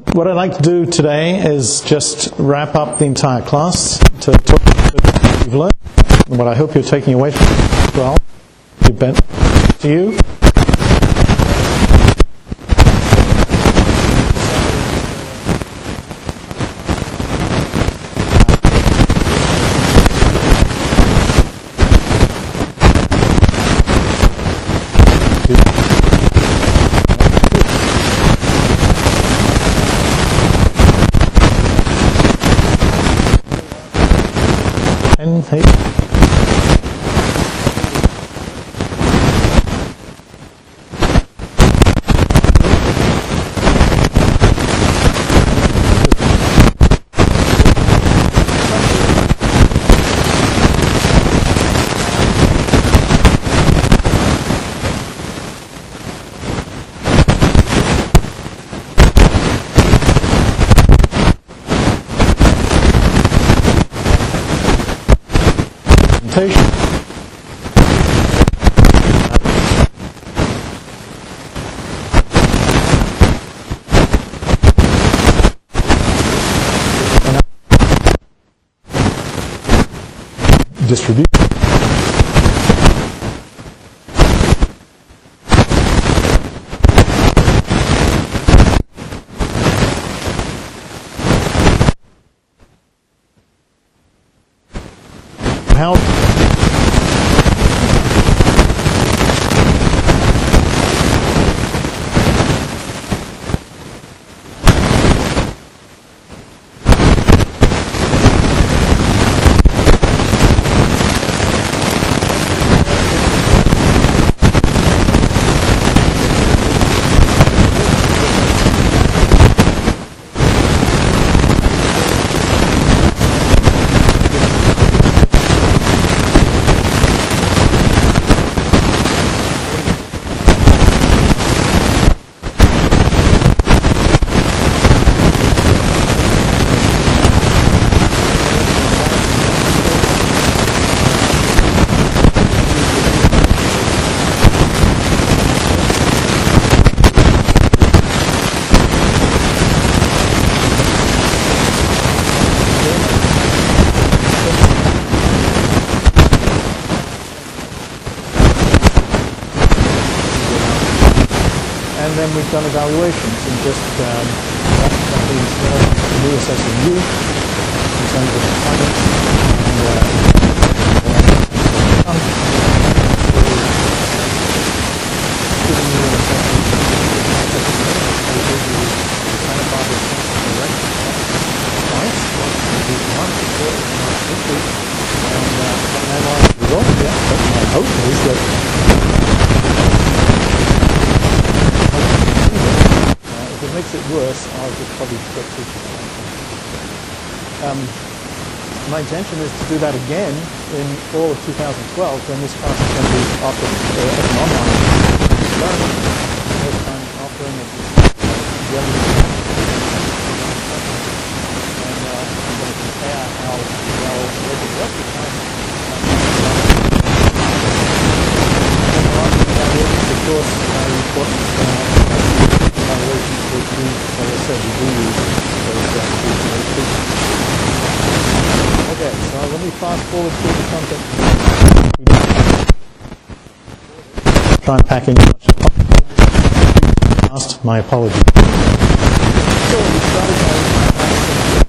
What I'd like to do today is just wrap up the entire class to talk about what you've learned and what I hope you're taking away from it as well. To you. And hey. Distribution. How and then we've done evaluations and just that means new assessing you in terms of performance and giving you an if it makes it worse, I'll just probably get to my intention is to do that again in all of 2012 when this class is going to be offered as an online learning. This time offering it the other and I'm going to compare how well it works this time. Of course, important evaluations which we, as I said, we do use those Okay, so let me fast forward through the content. Try and pack in as much as possible. My apologies. So we started by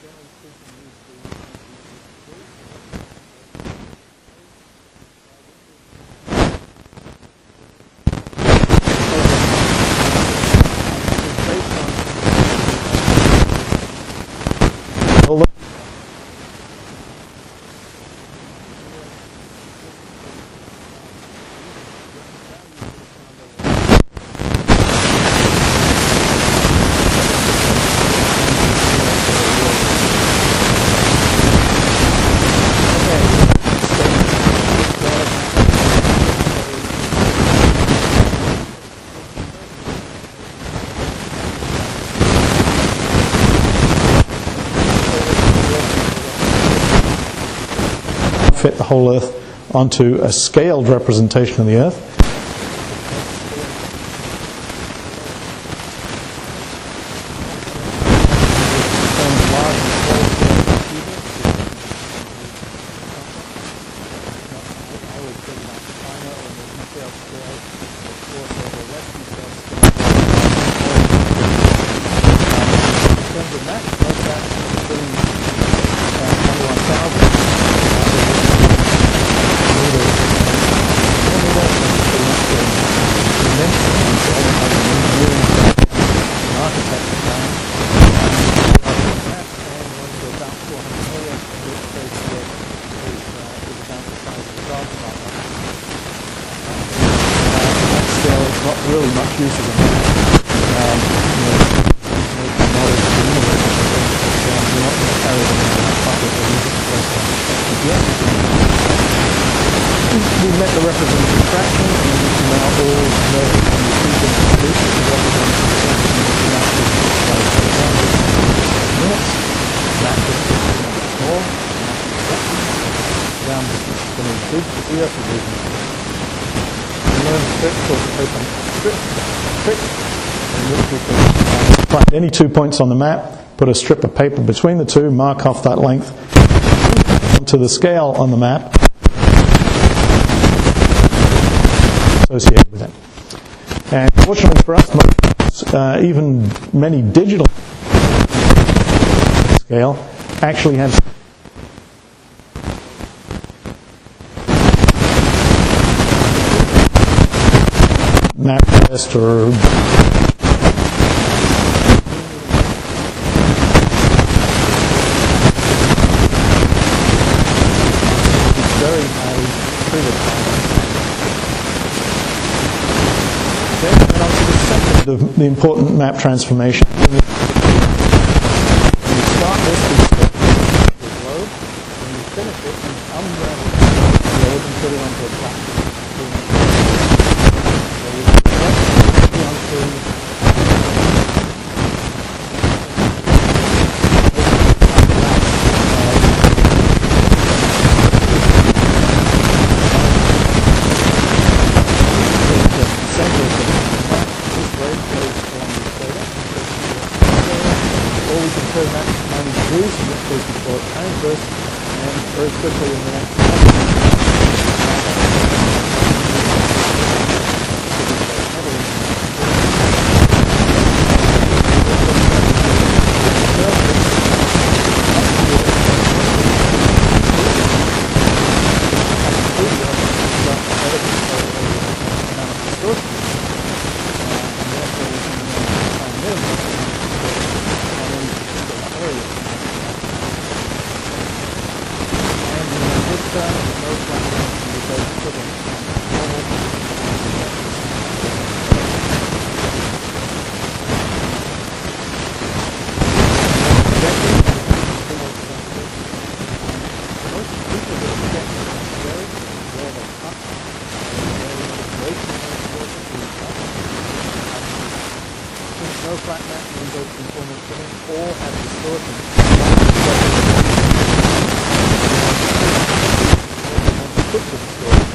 fit the whole Earth onto a scaled representation of the Earth. Really much use of it. We met the representative fraction, and we can now all know from the sequence of this to represent the minutes, that distance is small, down distance is going to be big, the Earth is reasonable. We learn a trick called the open trick, in which we can find any 2 points on the map, put a strip of paper between the two, mark off that length to the scale on the map associated with it. And fortunately for us, even many digital scale actually have map test or very highly treated. Then on to the second, the important map transformation. when you start this with load, when you finish it, you unravel the load and put it onto a platform. And very quickly in the next no flat map means open conformal filling or have distortion. Put the distortion.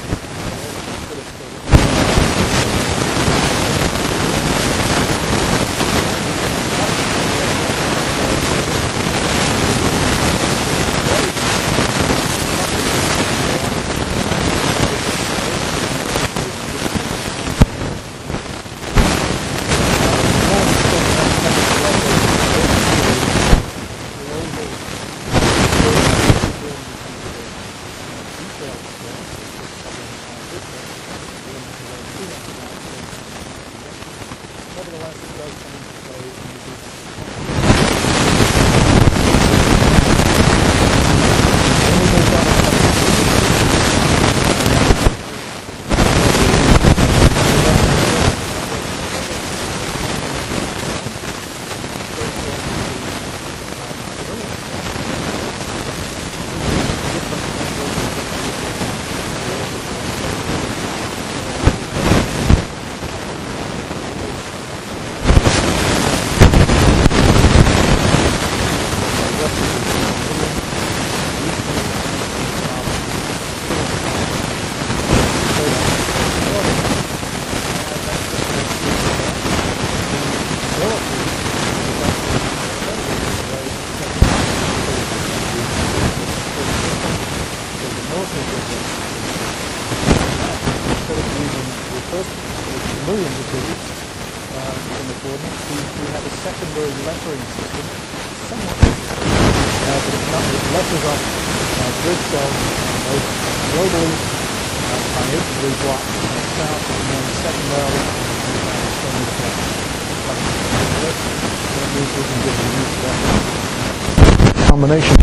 secondary lettering system, somewhat but it letters off grid cells both globally by H3 block south, and then secondarily from this list. That means we can give a unique reference combination.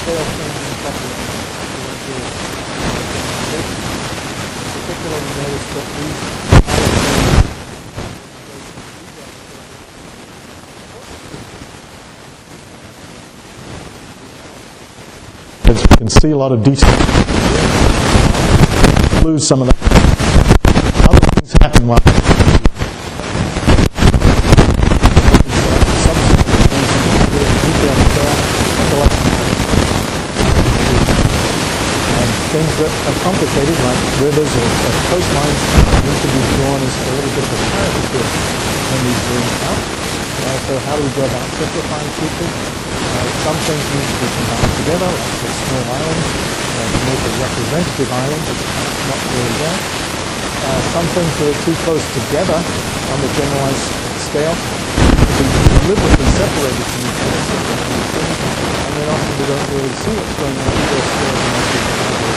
scale changing properly. We went through it. In particular, we noticed that these as you can see a lot of detail. Lose some of that. Other things happen while things that are complicated, like rivers or coastlines, need to be drawn as a little bit of clarity to it when we zoom out. So how do we go about simplifying features? Some things need to be combined together, like the small islands, to make a representative island, but it's not really there. Some things that are too close together on the generalized scale to be deliberately separated from each other, and then often we don't really see what's going on in those scales unless we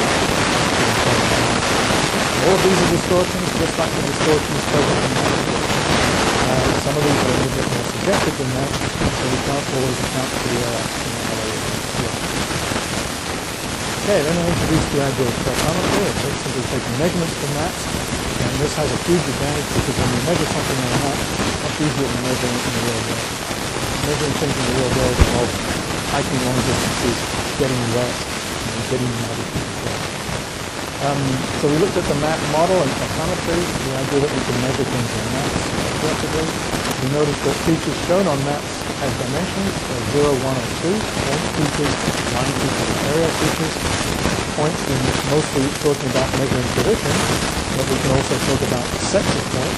all of these are distortions, just like the distortions present in mathematics. Some of these are a little bit more subjective than that, so we can't always account for the error in that area. Okay, then I introduced the idea of spectrometry. It's simply taking measurements from maps, and this has a huge advantage because when you measure something on a map, it's much easier than measuring it in the real world. Measuring things in the real world involves hiking long distances, getting wet, and getting muddy. So we looked at the map model and spectrometry, the idea that we can measure things on maps collectively. We noticed that features shown on maps have dimensions, 0, 1, or 2, point features, line features, and area features. Points, we're mostly talking about measuring position, but we can also talk about sets of points,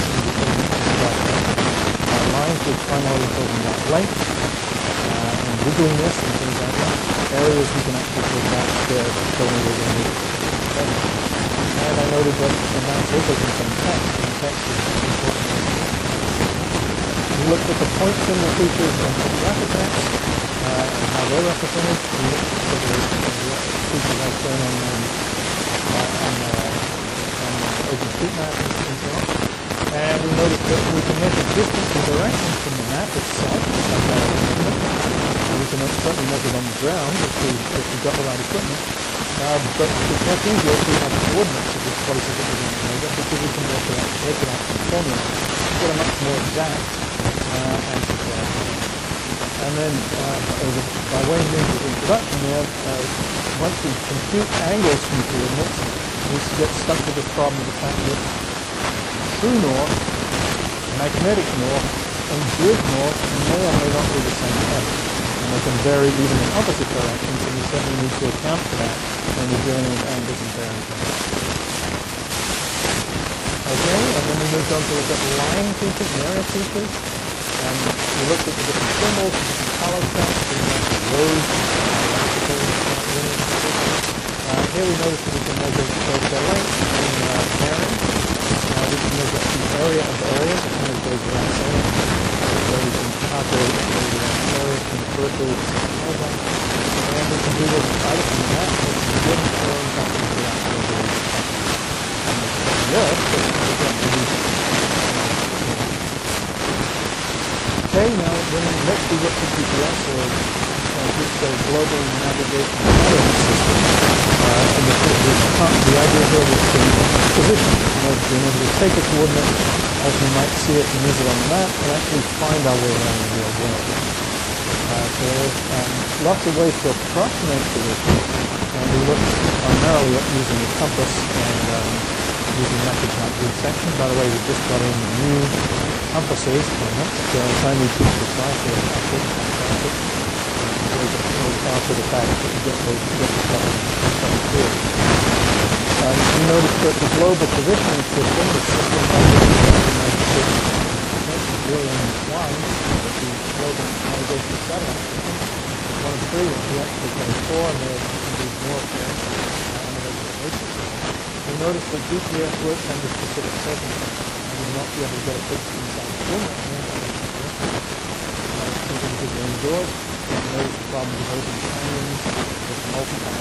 lines, we're primarily talking about length, and wiggliness and things like that. Areas we can actually talk about scale, showing wiggliness. And I noted that the maps also contain text, and text is important. We looked at the points in the features on topographic maps, and how they're represented. We looked at the features I've shown on OpenStreetMap and so on. And we noticed that we can measure distance and direction from the map itself, and we can certainly measure it on the ground if we've got the right equipment. But it's much easier if we have coordinates of the places that we're going to measure, because we can work it out from formulas to get a much more exact answer to that. And then, by way of means of introduction there, once we compute angles from coordinates, we get stuck with this problem of the fact that true north, magnetic north, and grid north may or may not be the same thing. And they can vary even in opposite directions, and we certainly need to account for that when we're dealing with angles and bearings. Okay, and then we moved on to look at line features and area features. And we looked at the different symbols, the different color sets, the rows, here we notice that we can measure both their length and bearing. We can measure the area of the area, the thing that goes around the area. So we can calculate the area from the periphery to the horizon. And we can do this either from the map, or from the grid, or in fact from the actual grid. Okay, now when next we look at GPS, or just a global navigation monitoring system, the idea here was to position, being able to take a coordinate as we might see it and use it on the map, and actually find our way around the real world. So there's lots of ways to approximate position, and we looked primarily at using the compass and using methods like grid section. By the way, we just got in new compasses for next time we teach the class here. After the fact that we get the stuff clear. You notice that the global positioning system, the system by which we really intertwined with the global navigation satellite system, one of three that we actually pay for, and there can be more we noticed that GPS works under specific circumstances. You will not be able to get a picture inside the coordinate. Because we're indoors, you notice the problem with open canyons, with multiple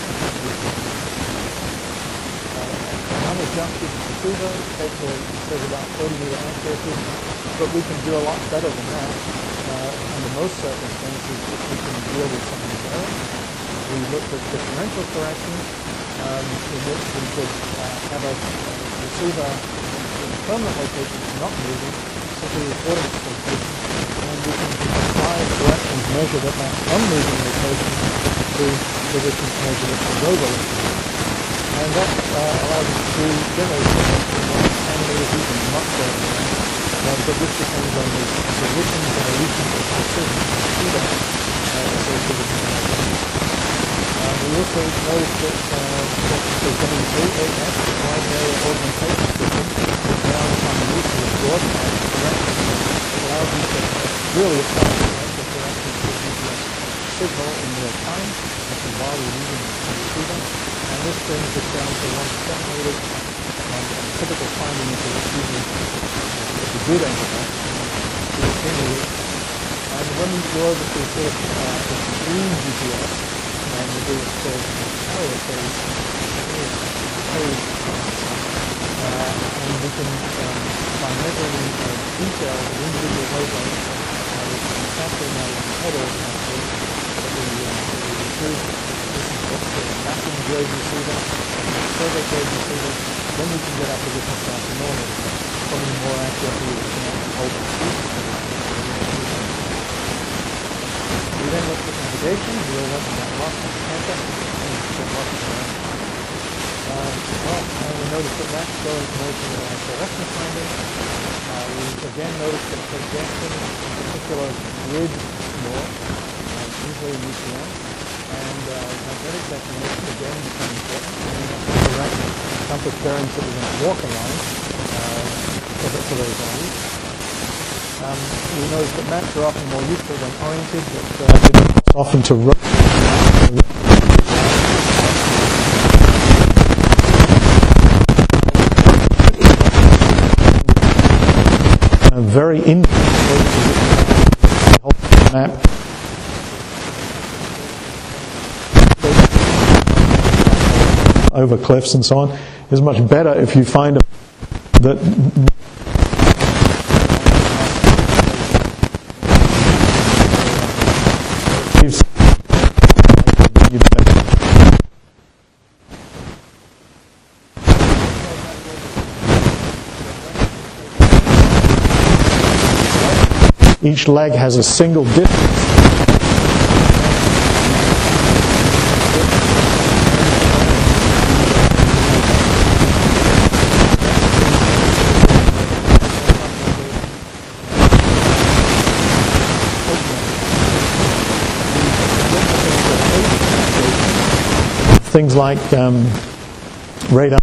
unadjusted Tsukuba takes about 30-meter accuracy, but we can do a lot better than that under most circumstances if we can deal with some of these errors. we looked at differential corrections, in which we could have a receiver in permanent location not moving, simply recording its location, and we can apply corrections measured at that unmoving location to positions measured at the rover location. And that allows us to generate animators using much better than that. But this depends on the positions and regions of precision feedback associated with that. We also noticed that the WAAS, the Wide Area Augmentation System, is now on the use of broadcast corrections. It allows you to really apply the corrections to the GPS signal in real time, which is while you're using the receiver. And this brings us down to 1/7 meters. And typical finding is that using the good angle to attenuate. And when we go over to sort of extreme GPS, and we do what's called carrier phase, and we can, by measuring the details of individual wavelengths, we can capture that in the head order actually, that we retrieve. This is what's called a mapping grade receiver, a survey grade receiver. Then we can get our positions back to normal. Probably more accurately, we can actually hold the speed. We then looked at navigation. We all went to that lost on the campus. And we noticed that that's showing information about fluorescence findings. We again noticed that projection, in particular grid more, usually in UCM, and magnetic declination again become important. And we have to correct compass bearings that we're going to walk along for those values. We noticed that maps are often more useful than oriented, but often to rotate. Very map over cliffs and so on is much better if you find that each leg has a single distance. Things like radar.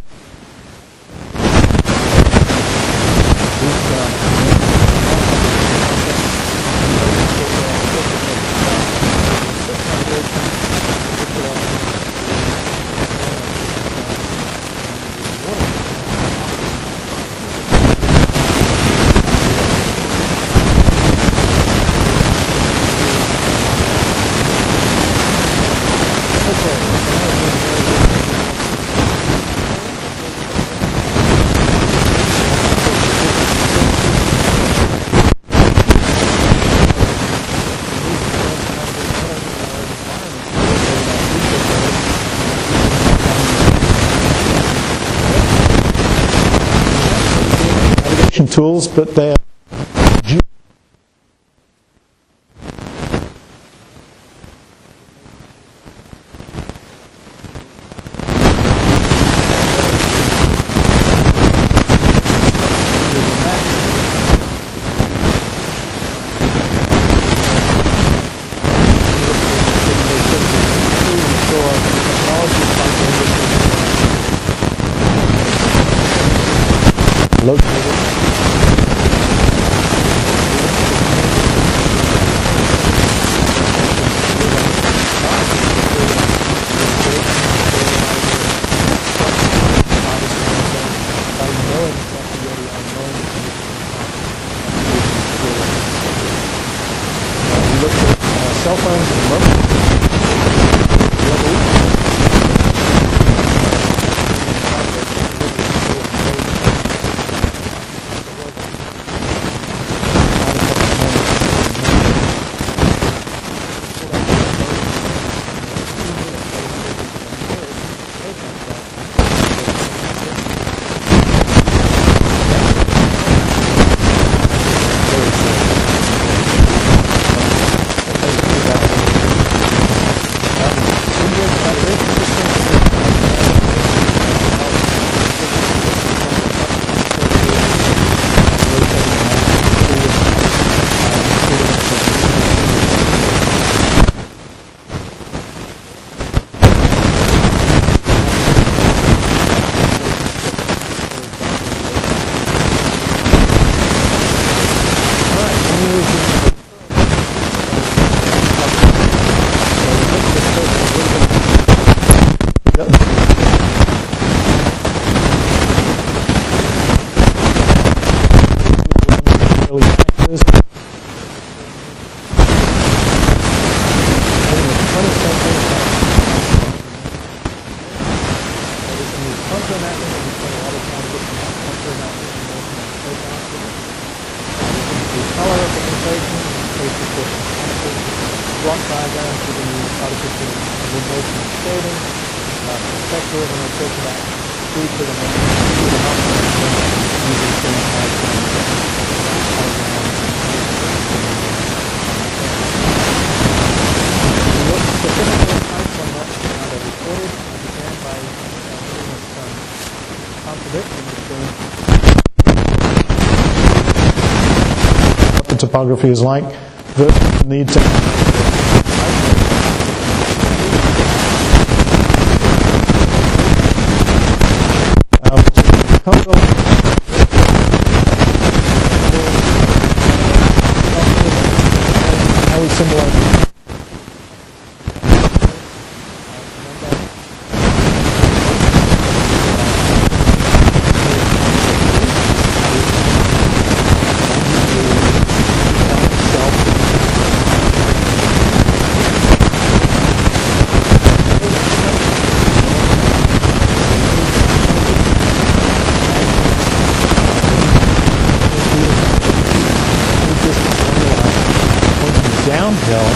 Tools, but they're located. Cell phones and mobile. block diagrams, we're going to use artificial illumination and shading, perspective, and we're talking about three-dimensional using things like we look specifically at types on what they're recorded. I began by doing some contradiction between what the topography is like versus the need to how we symbolize downhill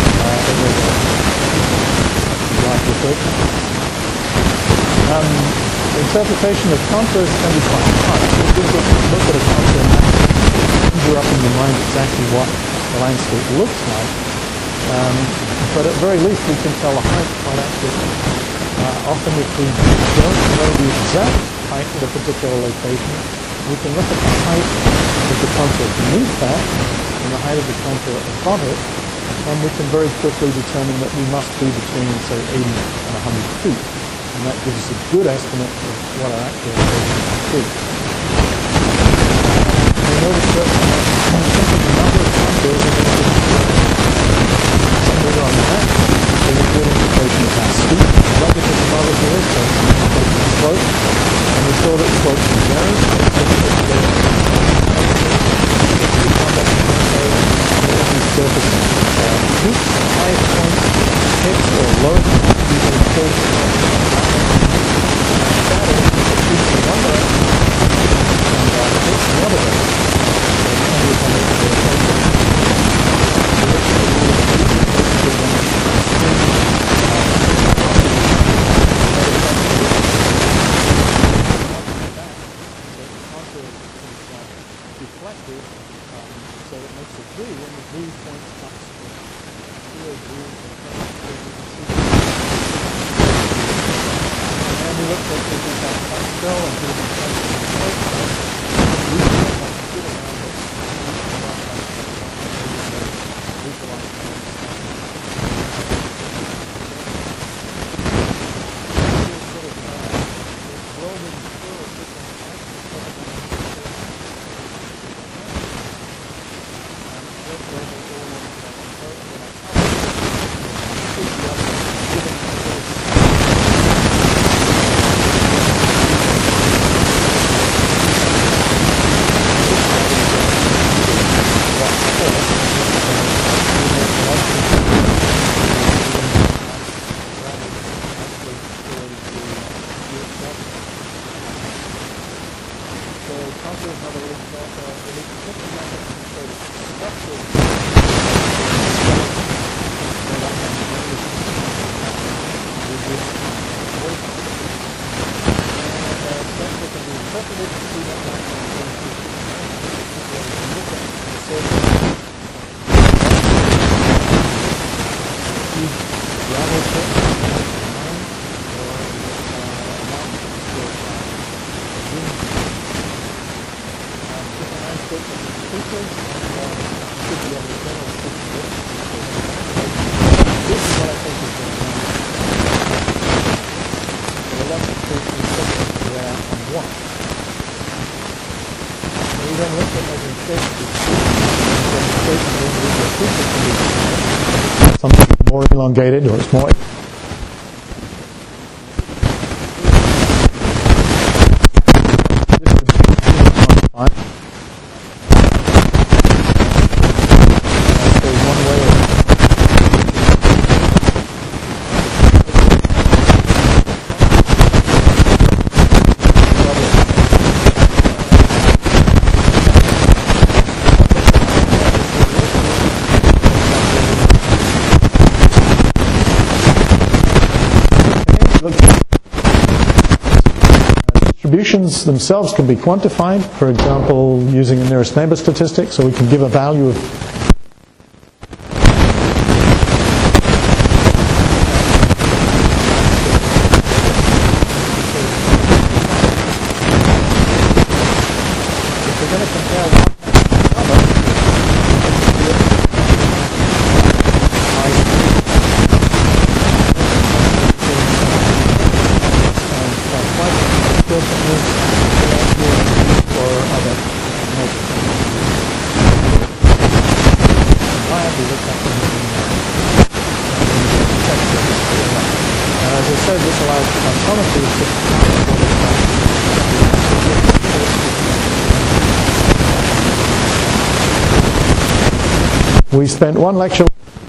interpretation of contours can be quite hard. It gives us a look at a contour and conjure up in your mind exactly what the landscape looks like. But at very least we can tell the height quite accurately. Often if we don't know the exact height at a particular location, we can look at the height of the contour beneath that and the height of the contour above it, and we can very quickly determine that we must be between, say, 80 and 100 feet. And that gives us a good estimate of what our actual location will be. We notice that the number of contours are somewhere on the map, so we get an indication of how steep the rugged topography is, so the slope, and we saw that slopes can vary. Surface peaks, highest points, peaks or low points, usually peaks, shadows, peaks in one direction, and peaks in the other direction. Reflected, so it makes a V, and the V points up and we looked at this pastel and do the something more elongated, or it's more distributions themselves can be quantified, for example, using a nearest neighbor statistic, so we can give a value of we spent one lecture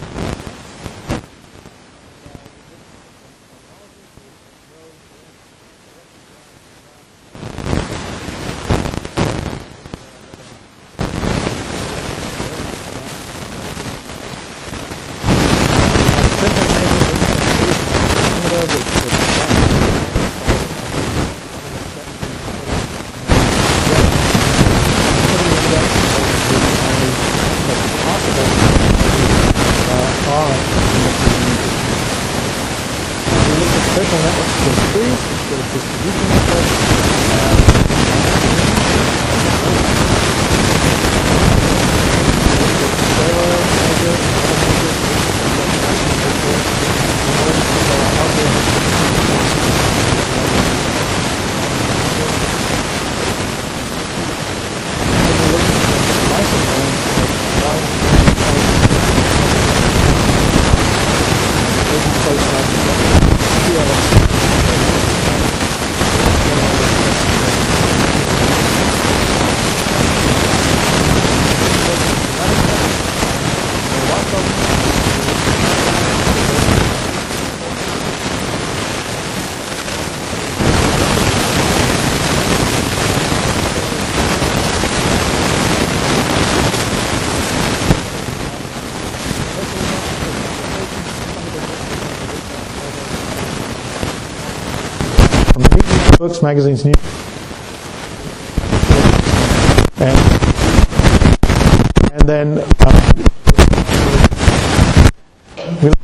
books, magazines, news, and then we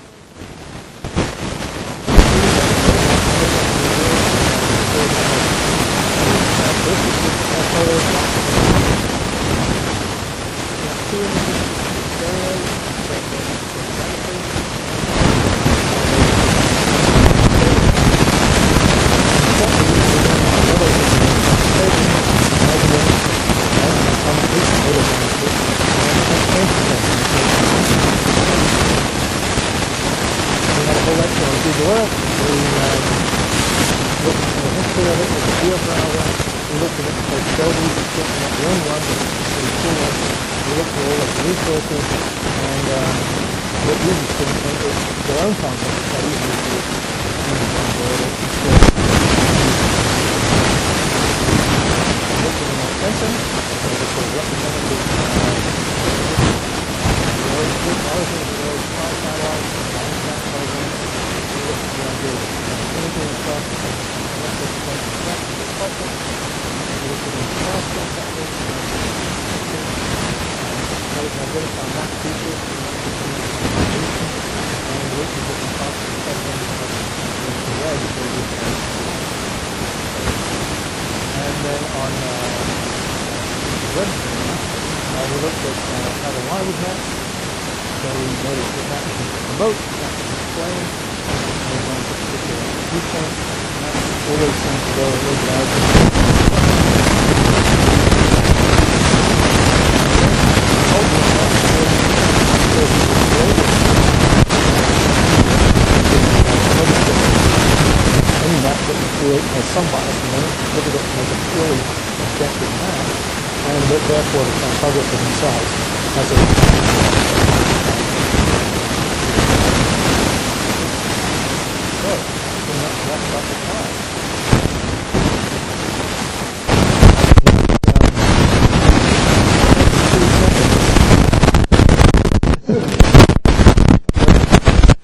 some bias in it, look at it as a purely objective map, and therefore the cartographers themselves as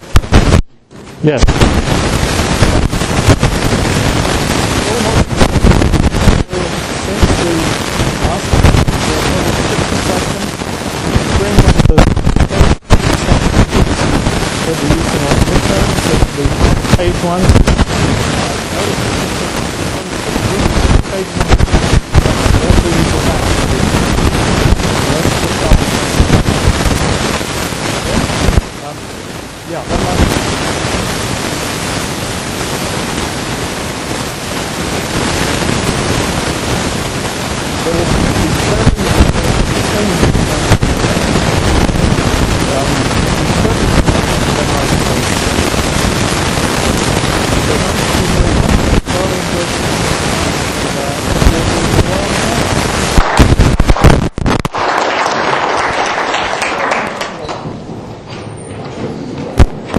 a Yes. one.